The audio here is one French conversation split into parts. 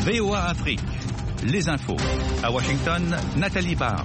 VOA Afrique, les infos. À Washington, Nathalie Barge.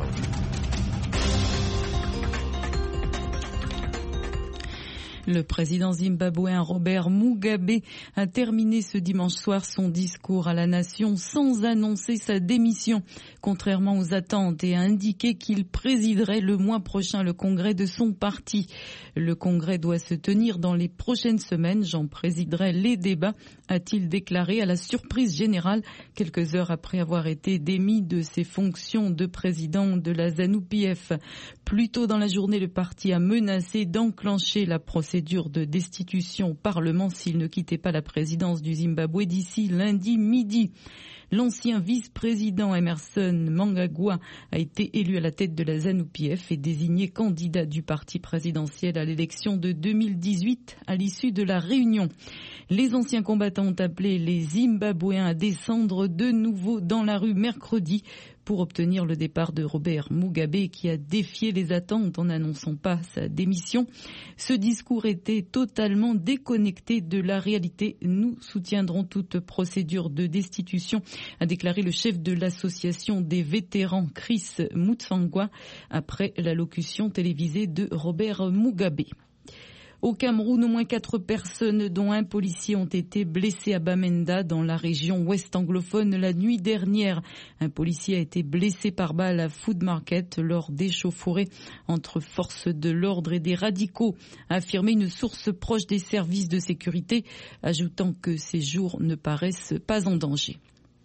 Le président zimbabwéen Robert Mugabe a terminé ce dimanche soir son discours à la nation sans annoncer sa démission, contrairement aux attentes, et a indiqué qu'il présiderait le mois prochain le congrès de son parti. Le congrès doit se tenir dans les prochaines semaines. J'en présiderai les débats, a-t-il déclaré à la surprise générale, quelques heures après avoir été démis de ses fonctions de président de la ZANU-PF. Plus tôt dans la journée, le parti a menacé d'enclencher la procédure de destitution au Parlement s'il ne quittait pas la présidence du Zimbabwe d'ici lundi midi. L'ancien vice-président Emmerson Mnangagwa a été élu à la tête de la ZANU-PF et désigné candidat du parti présidentiel à l'élection de 2018 à l'issue de la réunion. Les anciens combattants ont appelé les Zimbabwéens à descendre de nouveau dans la rue mercredi pour obtenir le départ de Robert Mugabe, qui a défié les attentes en n'annonçant pas sa démission. Ce discours était totalement déconnecté de la réalité. Nous soutiendrons toute procédure de destitution, a déclaré le chef de l'association des vétérans Chris Mutsvangwa après l'allocution télévisée de Robert Mugabe. Au Cameroun, au moins 4 personnes, dont un policier, ont été blessées à Bamenda, dans la région ouest anglophone, la nuit dernière. Un policier a été blessé par balle à Food Market lors d'échauffourées entre forces de l'ordre et des radicaux, a affirmé une source proche des services de sécurité, ajoutant que ces jours ne paraissent pas en danger.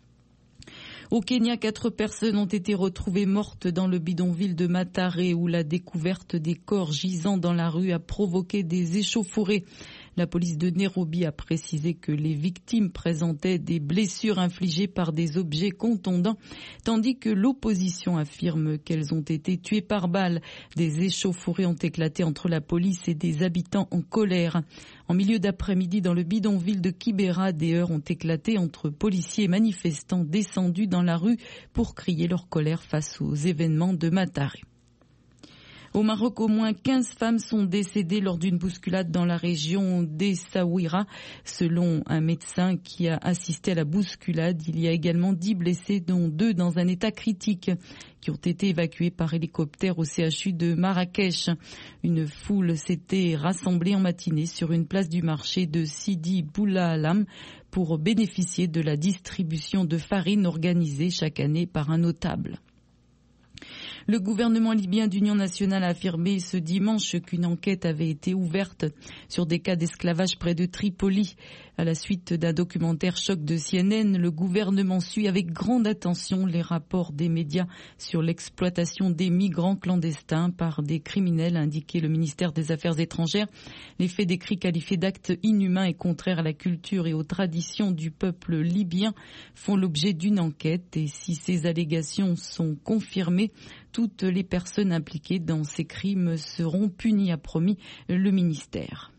Au Kenya, 4 personnes ont été retrouvées mortes dans le bidonville de Mathare, où la découverte des corps gisant dans la rue a provoqué des échauffourées. La police de Nairobi a précisé que les victimes présentaient des blessures infligées par des objets contondants, tandis que l'opposition affirme qu'elles ont été tuées par balle. Des échauffourées ont éclaté entre la police et des habitants en colère. En milieu d'après-midi, dans le bidonville de Kibera, des heurts ont éclaté entre policiers et manifestants descendus dans la rue pour crier leur colère face aux événements de Mathare. Au Maroc, au moins 15 femmes sont décédées lors d'une bousculade dans la région d'Essaouira. Selon un médecin qui a assisté à la bousculade, il y a également 10 blessés, dont 2 dans un état critique, qui ont été évacués par hélicoptère au CHU de Marrakech. Une foule s'était rassemblée en matinée sur une place du marché de Sidi Boulaalam pour bénéficier de la distribution de farine organisée chaque année par un notable. Le gouvernement libyen d'Union nationale a affirmé ce dimanche qu'une enquête avait été ouverte sur des cas d'esclavage près de Tripoli. À la suite d'un documentaire choc de CNN, le gouvernement suit avec grande attention les rapports des médias sur l'exploitation des migrants clandestins par des criminels, a indiqué le ministère des Affaires étrangères. Les faits décrits qualifiés d'actes inhumains et contraires à la culture et aux traditions du peuple libyen font l'objet d'une enquête, et si ces allégations sont confirmées, toutes les personnes impliquées dans ces crimes seront punies, a promis le ministère.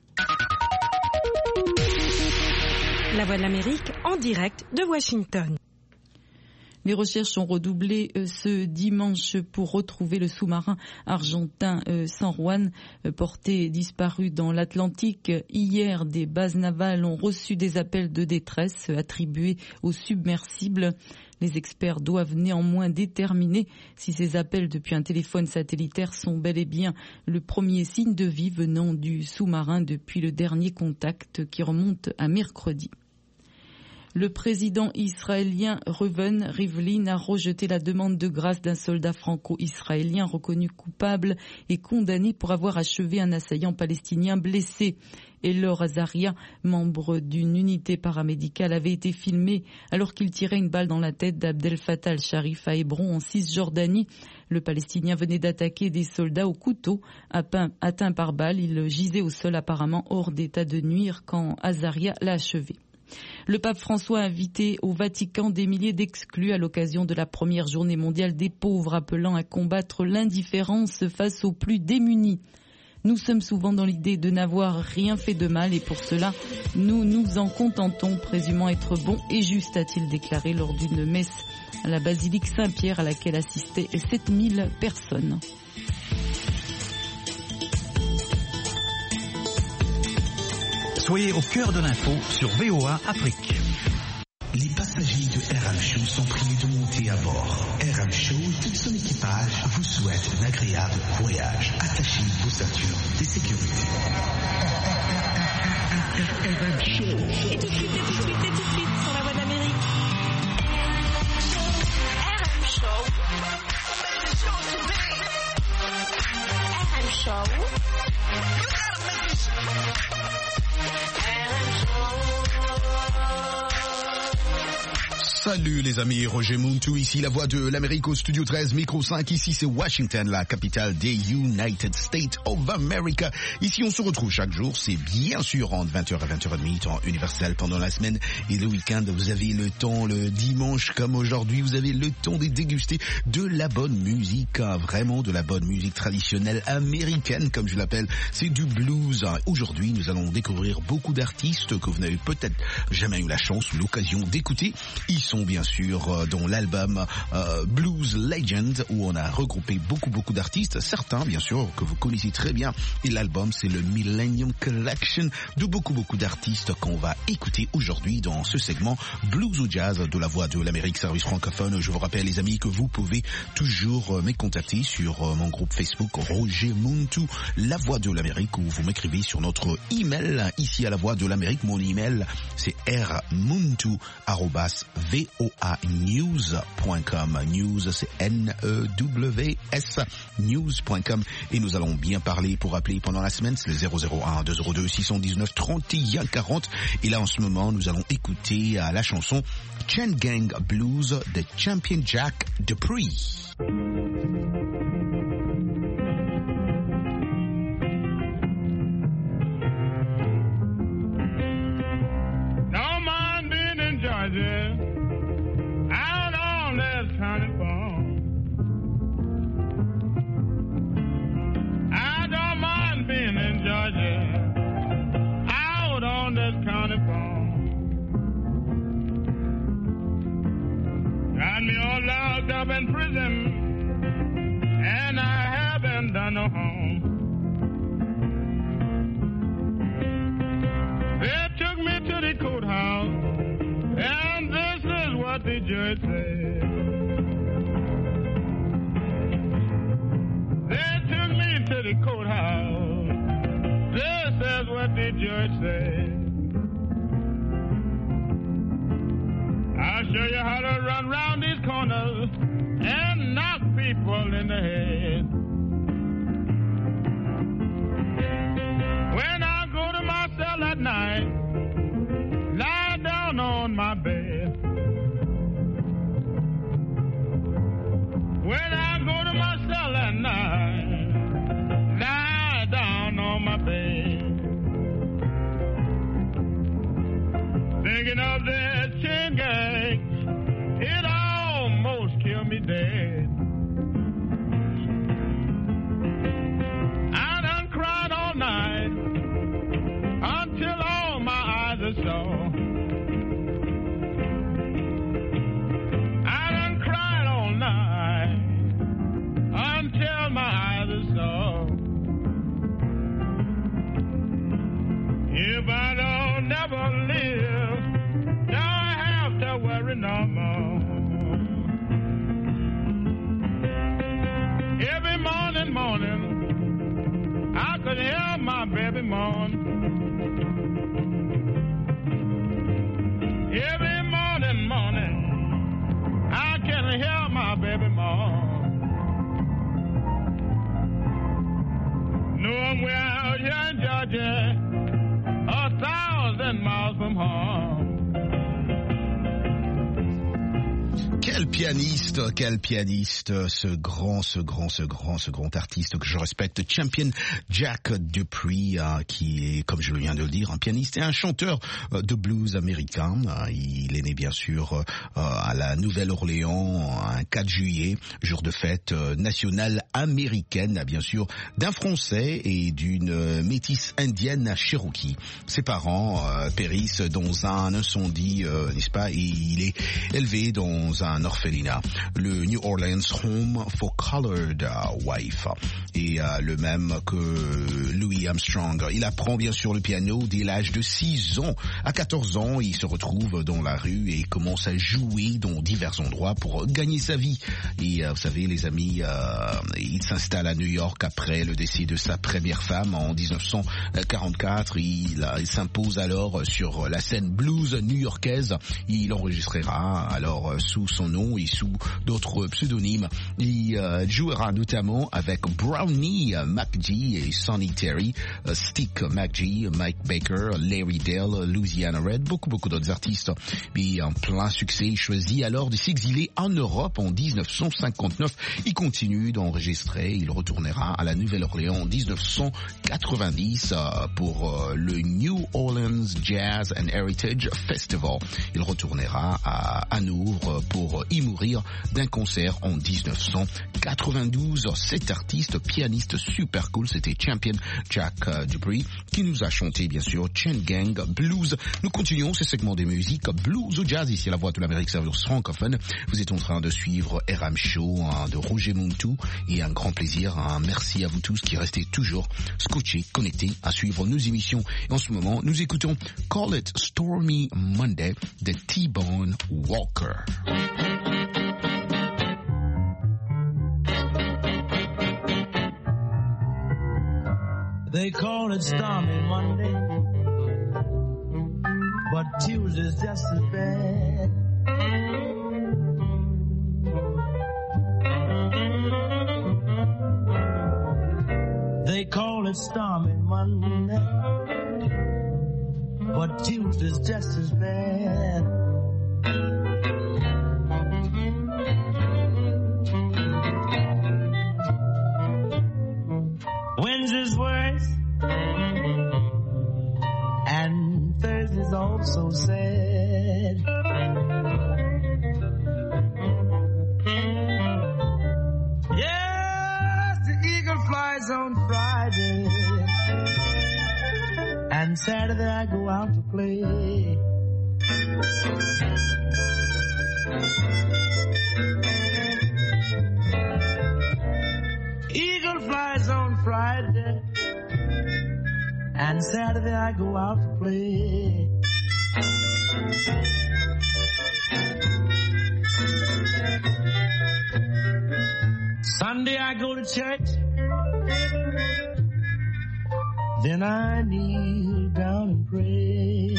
La Voix de l'Amérique en direct de Washington. Les recherches ont redoublé ce dimanche pour retrouver le sous-marin argentin San Juan, porté disparu dans l'Atlantique. Hier, des bases navales ont reçu des appels de détresse attribués aux submersibles. Les experts doivent néanmoins déterminer si ces appels depuis un téléphone satellitaire sont bel et bien le premier signe de vie venant du sous-marin depuis le dernier contact qui remonte à mercredi. Le président israélien Reuven Rivlin a rejeté la demande de grâce d'un soldat franco-israélien reconnu coupable et condamné pour avoir achevé un assaillant palestinien blessé. Elor Azaria, membre d'une unité paramédicale, avait été filmé alors qu'il tirait une balle dans la tête d'Abdel Fattah al-Sharif à Hébron en Cisjordanie. Le Palestinien venait d'attaquer des soldats au couteau. Atteint par balle, il gisait au sol apparemment hors d'état de nuire quand Azaria l'a achevé. Le pape François a invité au Vatican des milliers d'exclus à l'occasion de la première journée mondiale des pauvres, appelant à combattre l'indifférence face aux plus démunis. Nous sommes souvent dans l'idée de n'avoir rien fait de mal et pour cela, nous nous en contentons, présumant être bons et justes, a-t-il déclaré lors d'une messe à la basilique Saint-Pierre à laquelle assistaient 7000 personnes. Soyez au cœur de l'info sur VOA Afrique. Les passagers de RM Show sont priés de monter à bord. RM Show et tout son équipage vous souhaitent un agréable voyage. Attachez vos ceintures de sécurité. RM Show. Et tout de suite, sur la voie de l'Amérique. RM Show. RM Show. Salut les amis, Roger Muntu, ici la voix de l'Amérique au studio 13, micro 5, ici c'est Washington, la capitale des United States of America. Ici on se retrouve chaque jour, c'est bien sûr entre 20h et 20h30, temps universel pendant la semaine et le week-end. Vous avez le temps, le dimanche comme aujourd'hui, vous avez le temps de déguster de la bonne musique, vraiment de la bonne musique traditionnelle américaine comme je l'appelle, c'est du blues. Aujourd'hui nous allons découvrir beaucoup d'artistes que vous n'avez peut-être jamais eu la chance ou l'occasion d'écouter. Ils sont bien sûr dans l'album Blues Legend où on a regroupé beaucoup d'artistes, certains bien sûr que vous connaissez très bien, et l'album c'est le Millennium Collection de beaucoup d'artistes qu'on va écouter aujourd'hui dans ce segment Blues ou Jazz de la voix de l'Amérique service francophone. Je vous rappelle les amis que vous pouvez toujours me contacter sur mon groupe Facebook Roger Muntu, la voix de l'Amérique, ou vous m'écrivez sur notre email ici à la voix de l'Amérique. Mon email c'est rmuntu@voanews.com. News c'est N-E-W-S news.com, et nous allons bien parler. Pour appeler pendant la semaine c'est le 001-202-619-31-40, et là en ce moment nous allons écouter la chanson Chain Gang Blues de Champion Jack Dupree. Out on that county farm, I don't mind being in Georgia. Out on this county farm, got me all locked up in prison, and I haven't done no harm. They took me to the courthouse, and this is what the judge said. They took me to the courthouse. This is what the judge said. I'll show you how to run round these corners and knock people in the head. When I go to my cell at night, lie down on my bed. When I go to my cell at night, lie down on my bed. Thinking of that chain gang, it almost killed me dead. I done cried all night until all my eyes are sore. I done cried all night until my eyes are sore. If I don't never live, don't have to worry no more. Every morning, I could hear my baby moan. Every morning, I can hear my baby moan. Knowing we're out here in Georgia, 1,000 miles from home. Quel pianiste, ce grand artiste que je respecte, Champion Jack Dupree, qui est, comme je viens de le dire, un pianiste et un chanteur de blues américain. Il est né bien sûr à la Nouvelle-Orléans un 4 juillet, jour de fête nationale américaine, bien sûr, d'un Français et d'une métisse indienne Cherokee. Ses parents périssent dans un incendie, n'est-ce pas, et il est élevé dans un orphelinat, le New Orleans Home for Colored Wife, et le même que Louis Armstrong. Il apprend bien sûr le piano dès l'âge de 6 ans. À 14 ans, il se retrouve dans la rue et commence à jouer dans divers endroits pour gagner sa vie. Et vous savez les amis, il s'installe à New York après le décès de sa première femme en 1944. Il s'impose alors sur la scène blues new-yorkaise. Il enregistrera alors sous son nom et sous d'autres pseudonymes. Il jouera notamment avec Brownie McGee et Sonny Terry, Stick McGee, Mike Baker, Larry Dale, Louisiana Red, beaucoup d'autres artistes. Mais en plein succès, il choisit alors de s'exiler en Europe en 1959. Il continue d'enregistrer. Il retournera à la Nouvelle-Orléans en 1990 pour le New Orleans Jazz and Heritage Festival. Il retournera à Hanovre pour y mourir d'un concert en 1992. Cet artiste, pianiste super cool, c'était Champion Jack Dupree qui nous a chanté bien sûr Chain Gang Blues. Nous continuons ce segment des musiques blues ou jazz ici à la Voix de l'Amérique service francophone. Vous êtes en train de suivre RM Show de Roger Muntu et un grand plaisir. Merci à vous tous qui restez toujours scotchés, connectés à suivre nos émissions. Et en ce moment, nous écoutons Call It Stormy Monday de T-Bone Walker. They call it stormy Monday, but Tuesday's just as bad. They call it stormy Monday, but Tuesday's just as bad. Wednesday's worse, and Thursday's also sad. Yes, the eagle flies on Friday, and Saturday I go out to play. Eagle flies on Friday, and Saturday I go out to play. Sunday I go to church, then I kneel down and pray.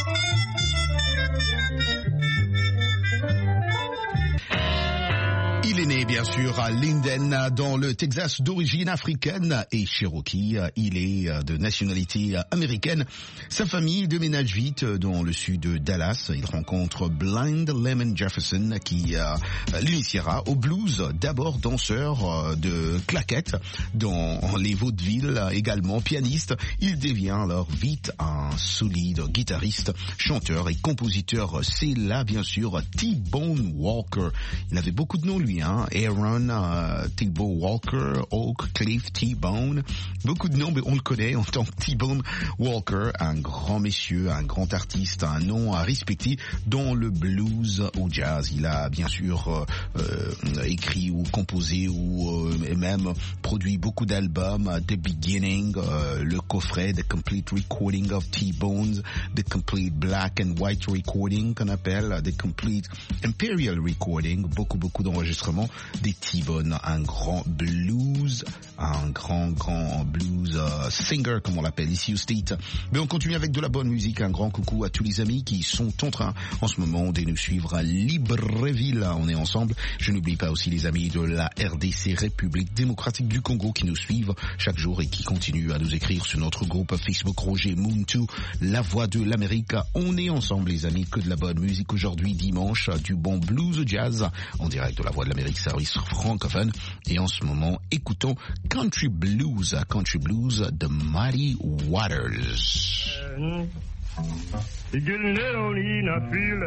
Il est né bien sûr à Linden dans le Texas d'origine africaine et Cherokee. Il est de nationalité américaine. Sa famille déménage vite dans le sud de Dallas. Il rencontre Blind Lemon Jefferson qui l'initiera au blues, d'abord danseur de claquettes dans les vaudevilles, également pianiste. Il devient alors vite un solide guitariste, chanteur et compositeur. C'est là bien sûr T-Bone Walker. Il avait beaucoup de noms lui, Aaron, T-Bone Walker, Oak Cliff, T-Bone, beaucoup de noms, mais on le connaît en tant que T-Bone Walker, un grand monsieur, un grand artiste, un nom à respecter dans le blues ou jazz. Il a bien sûr écrit ou composé ou même produit beaucoup d'albums, The Beginning, le coffret The Complete Recording of T-Bones, The Complete Black and White Recording qu'on appelle The Complete Imperial Recording, beaucoup d'enregistrements des T-Bone, un grand blues, un grand blues singer comme on l'appelle ici au State. Mais on continue avec de la bonne musique. Un grand coucou à tous les amis qui sont en train en ce moment de nous suivre à Libreville. On est ensemble. Je n'oublie pas aussi les amis de la RDC, République démocratique du Congo, qui nous suivent chaque jour et qui continuent à nous écrire sur notre groupe Facebook Roger Muntu, la voix de l'Amérique. On est ensemble les amis, que de la bonne musique aujourd'hui dimanche, du bon blues jazz en direct de la voix de l'Amérique service francophone. Et en ce moment, écoutons Country Blues de Muddy Waters. You getting late on the evening,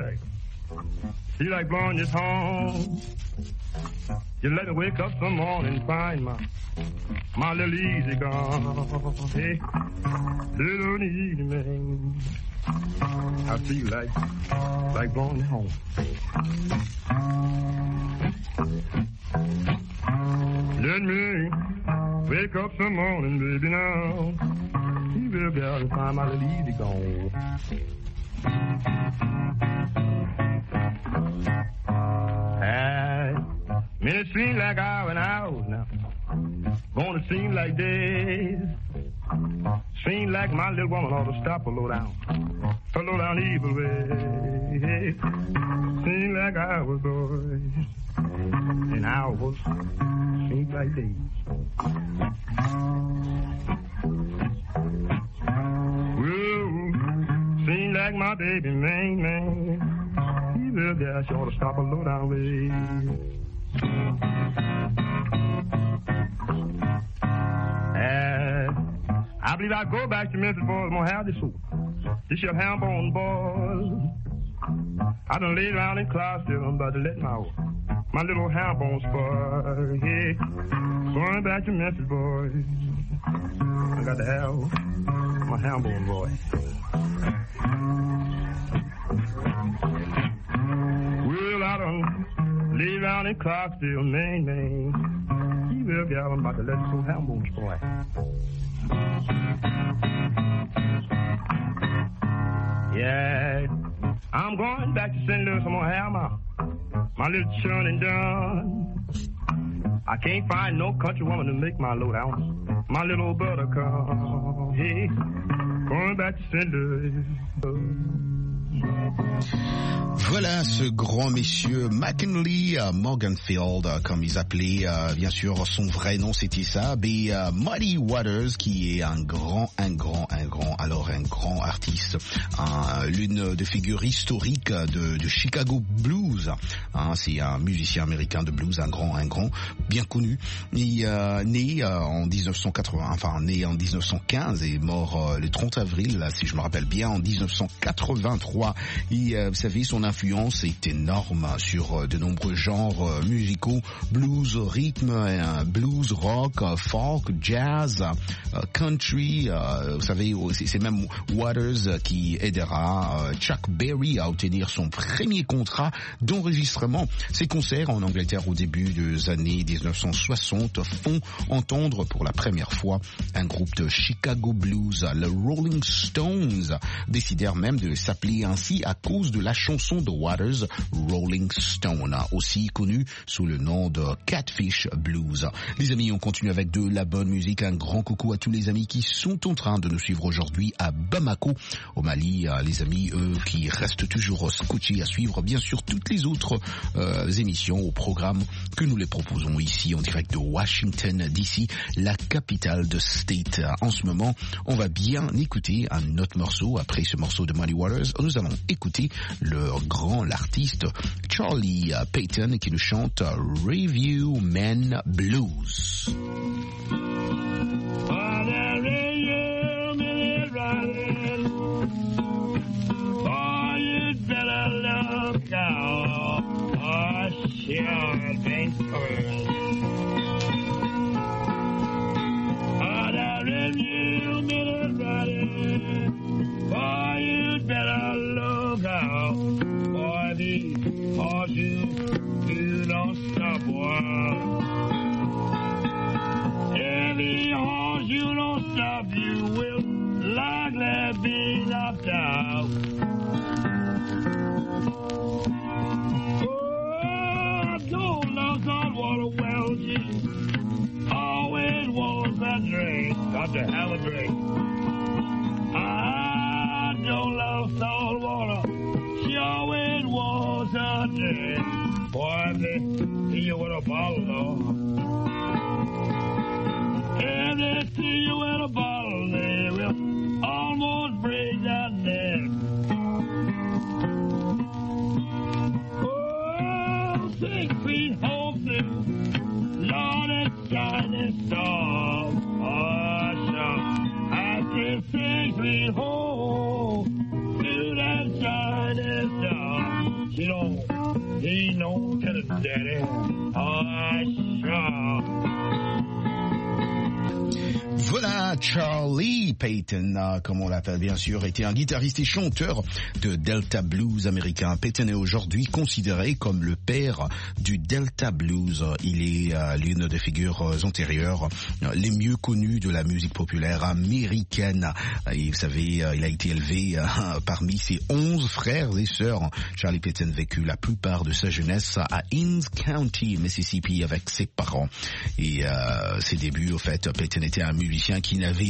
I feel like blowing this home. You let me wake up some morning, find my little easy gone. Hey, little evening, I feel like going home. Let me wake up some morning, baby, now. He will be out and find my little easy gone. Man, it seems like hours and hours now. Gonna seem like days. Seem like my little woman ought to stop a low down evil way. Seem like hours, boy, and hours seem like days. Well, seem like my baby, man, he will guess you ought to stop a low down way. I believe I'll go back to Memphis, boys. I'm gonna have this soup. This your ham bone, boys. I done laid around in Clarksville. I'm about to let my little ham bone spoil. Yeah. Going back to Memphis, boys. I got to have my ham bone, boy. Well, I done laid around in Clarksville, man. He will get out. I'm about to let this little ham bone spoil. Yeah, I'm going back to St. Louis. I'm gonna have my little churning done. I can't find no country woman to make my load out. My little buttercup. Hey, going back to St. Louis. Voilà ce grand monsieur McKinley Morganfield, comme ils appelaient bien sûr son vrai nom, c'était ça, mais Muddy Waters, qui est un grand artiste, l'une des figures historiques de Chicago Blues. C'est un musicien américain de blues, un grand, bien connu. Il né en 1915 et mort le 30 avril, si je me rappelle bien, en 1983. Et vous savez, son influence est énorme sur de nombreux genres musicaux, blues, rythme, blues, rock, folk, jazz, country. Vous savez, c'est même Waters qui aidera Chuck Berry à obtenir son premier contrat d'enregistrement. Ses concerts en Angleterre au début des années 1960 font entendre pour la première fois un groupe de Chicago Blues, le Rolling Stones, décidèrent même de s'appeler ainsi à cause de la chanson de Waters, Rolling Stone, aussi connue sous le nom de Catfish Blues. Les amis, on continue avec de la bonne musique. Un grand coucou à tous les amis qui sont en train de nous suivre aujourd'hui à Bamako, au Mali. Les amis, eux, qui restent toujours scotchés à suivre, bien sûr, toutes les autres émissions au programme que nous les proposons ici en direct de Washington DC, la capitale de State. En ce moment, on va bien écouter un autre morceau. Après ce morceau de Muddy Waters, nous allons écouter l'artiste Charlie Payton qui nous chante Review Man Blues. You don't stop, boy. Every horse you don't stop, you will likely be knocked out. Oh, don't love saltwater wells, you always want that drink, got to have a drink. I don't love saltwater, she always wants a drink. Boy, they see you with a bottle, though. If they see you with a bottle, they will almost break that neck. Oh, 6 feet home through, Lord, it's shining star. Oh, sure. I said 6 feet home through that shining star. She don't. He don't tell it, Daddy. Oh, sure. Voilà, Charlie Payton, comme on l'appelle bien sûr, était un guitariste et chanteur de Delta Blues américain. Payton est aujourd'hui considéré comme le père du Delta Blues. Il est l'une des figures antérieures les mieux connues de la musique populaire américaine. Et vous savez, il a été élevé parmi ses 11 frères et sœurs. Charlie Payton vécut la plupart de sa jeunesse à Innes County, Mississippi, avec ses parents. Et ses débuts, au fait, Payton était un musicien qui n'arrêtait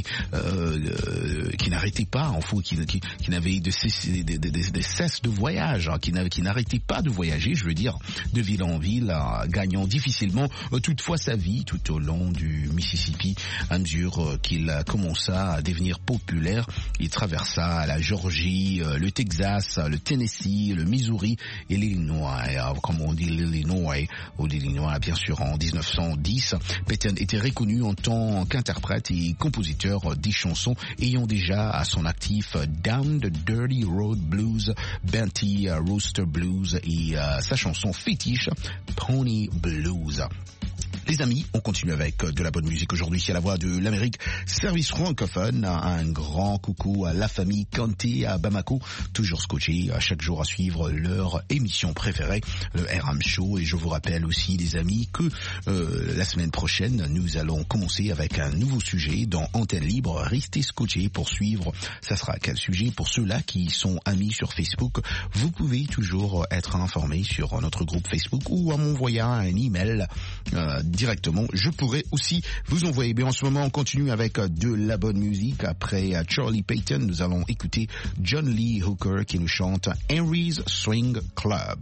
pas, en fait, qui n'avait de cesse de voyage, qui n'arrêtait pas de voyager, je veux dire, de ville en ville, gagnant difficilement toutefois sa vie tout au long du Mississippi. À mesure qu'il commença à devenir populaire, il traversa la Géorgie, le Texas, le Tennessee, le Missouri et l'Illinois. Comme on dit l'Illinois, ou l'Illinois bien sûr, en 1910, Payton était reconnu en tant qu'interprète et compositeur des chansons ayant déjà à son actif Down the Dirty Road Blues, Benty Rooster Blues et sa chanson fétiche Pony Blues. Les amis, on continue avec de la bonne musique aujourd'hui ici à la Voix de l'Amérique, service francophone. Un grand coucou à la famille Kanté à Bamako, toujours scotché à chaque jour à suivre leur émission préférée, le RM Show. Et je vous rappelle aussi, les amis, que la semaine prochaine, nous allons commencer avec un nouveau sujet dans Antenne Libre. Restez scotchés pour suivre. Ça sera quel sujet? Pour ceux-là qui sont amis sur Facebook, vous pouvez toujours être informés sur notre groupe Facebook ou en m'envoyant un email directement. Je pourrais aussi vous envoyer. Mais en ce moment, on continue avec de la bonne musique. Après Charlie Payton, nous allons écouter John Lee Hooker qui nous chante Henry's Swing Club.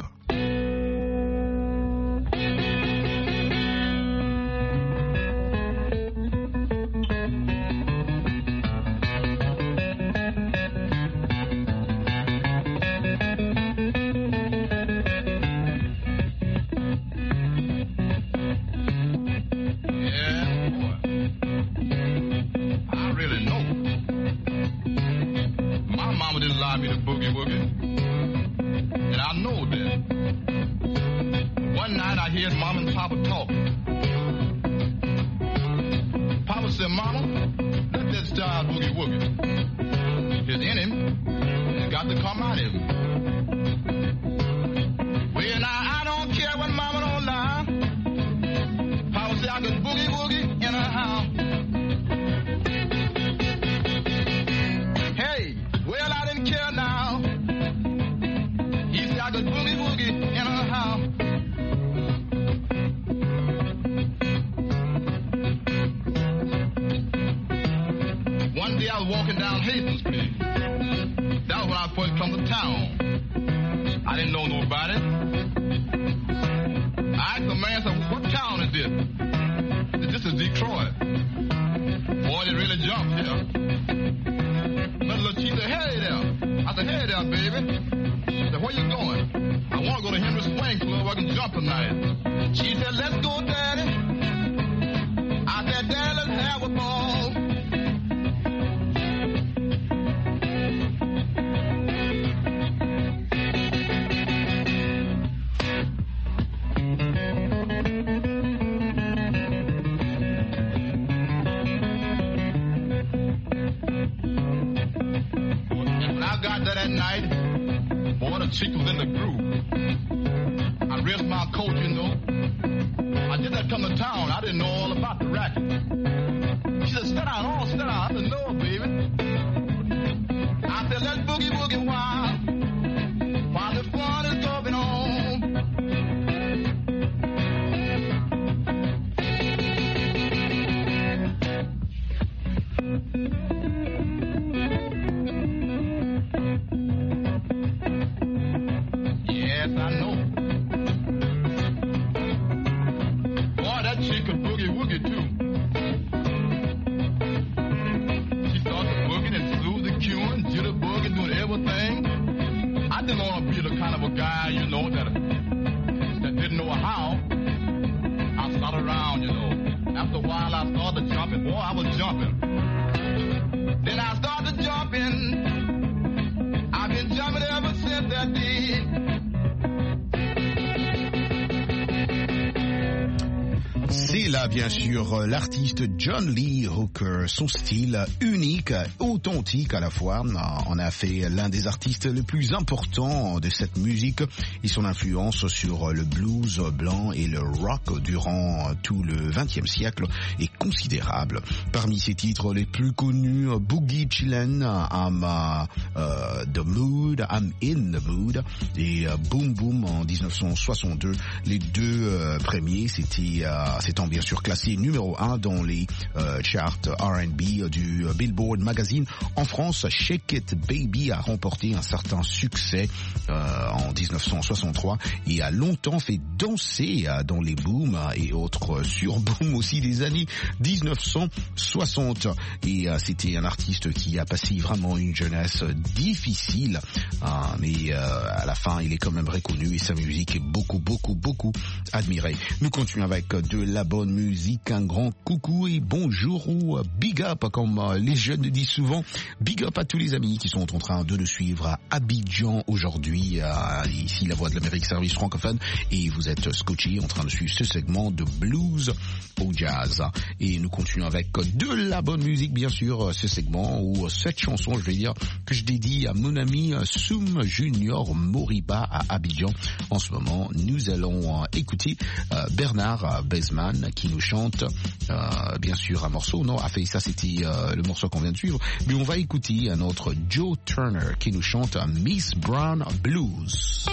C'est là bien sûr l'artiste John Lee Hooker, son style unique, authentique à la fois, en a fait l'un des artistes les plus importants de cette musique et son influence sur le blues blanc et le rock durant tout le XXe siècle est considérable. Parmi ses titres les plus connus, Boogie Chillin', I'm the Mood, I'm in the Mood et Boom Boom en 1962, les deux premiers s'étant bien sûr classé numéro 1 dans les charts R&B du Billboard Magazine. En France, Shake It Baby a remporté un certain succès en 1963 et a longtemps fait danser dans les booms et autres surbooms aussi des années 1960. Et c'était un artiste qui a passé vraiment une jeunesse difficile, mais à la fin il est quand même reconnu et sa musique est beaucoup admirée. Nous continuons avec de la bonne musique, un grand coucou et bonjour ou big up comme les jeunes disent souvent. Big up à tous les amis qui sont en train de nous suivre à Abidjan aujourd'hui, ici la Voix de l'Amérique service francophone, et vous êtes scotchés en train de suivre ce segment de blues au jazz. Et nous continuons avec de la bonne musique bien sûr, ce segment ou cette chanson je vais dire que je dédie à mon ami Soum Junior Moriba à Abidjan. En ce moment nous allons écouter Bernard Bezman qui nous chante bien sûr un morceau, non, fait ça c'était le morceau qu'on vient de suivre, mais on va écouter un autre Joe Turner qui nous chante Miss Brown Blues.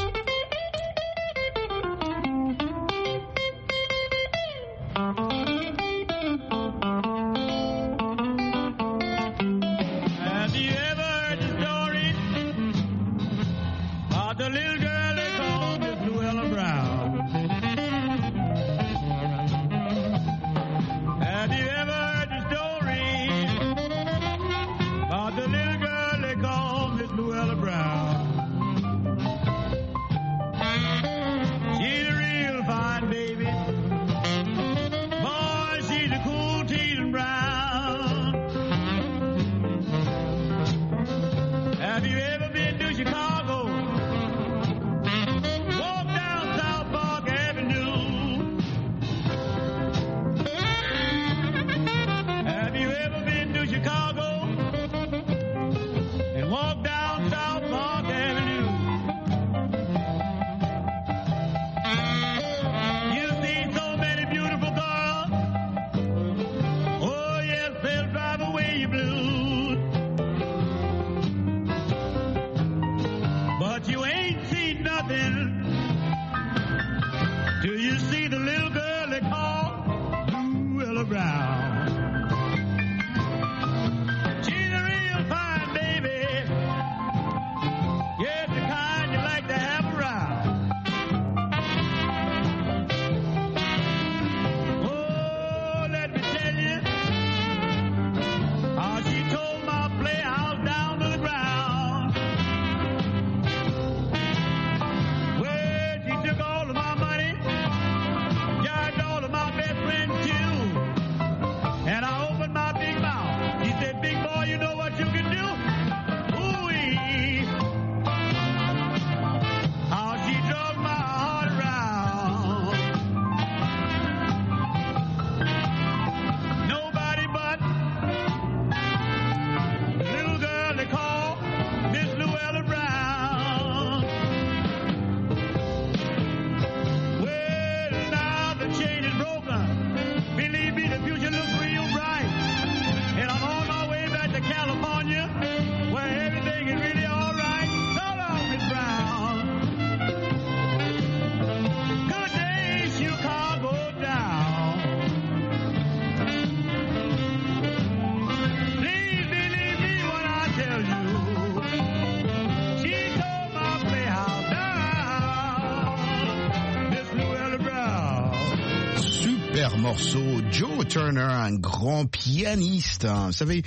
Morceau, Joe Turner, un grand pianiste. Vous savez,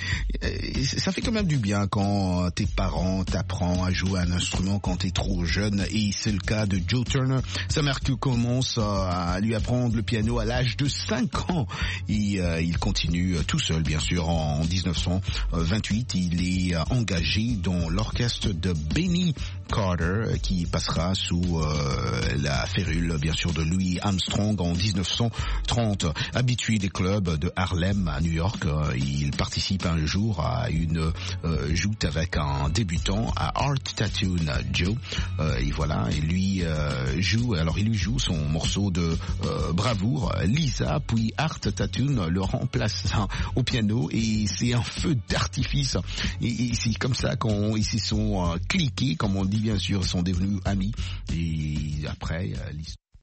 ça fait quand même du bien quand tes parents t'apprennent à jouer un instrument quand t'es trop jeune, et c'est le cas de Joe Turner. Sa mère qui commence à lui apprendre le piano à l'âge de 5 ans, et il continue tout seul bien sûr. En 1928, il est engagé dans l'orchestre de Benny Carter, qui passera sous la férule bien sûr de Louis Armstrong en 1930. 30, habitué des clubs de Harlem à New York, il participe un jour à une joute avec un débutant à Art Tattoo Joe, et voilà, il lui joue son morceau de bravoure, Lisa, puis Art Tattoo le remplace au piano et c'est un feu d'artifice et c'est comme ça qu'ils se sont cliqués, comme on dit bien sûr, ils sont devenus amis et après l'histoire